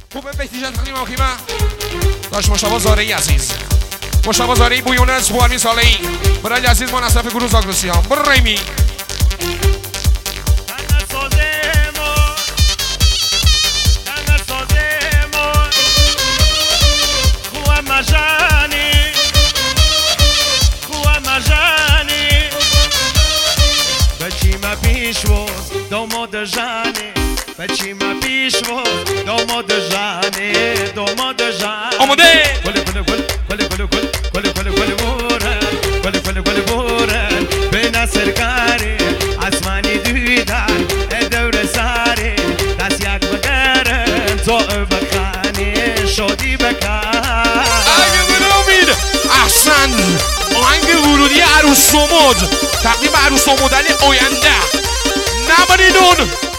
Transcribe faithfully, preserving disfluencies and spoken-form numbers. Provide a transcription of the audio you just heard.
خوبه بهتیجت خیلی ماخیمه داشت مشتبه زارعی عزیز مشتبه زارعی بویونس بوارمی سالهی برای عزیز ما نصف گروه زاگرسی ها برو ریمی داماد جانی بچی ما پیشوا داماد جانی داماد جانی آماده گل گل گل گل گل گل گل گل گل بورن گل گل گل بورن به نصر کاری آسمانی دیدن دور ساری دست یک بگرن تو بخانی شادی بکن اگه بنامید احسن آهنگ ورودی عروس سمود تقدیم عروس سمودلی آینده نمانیدون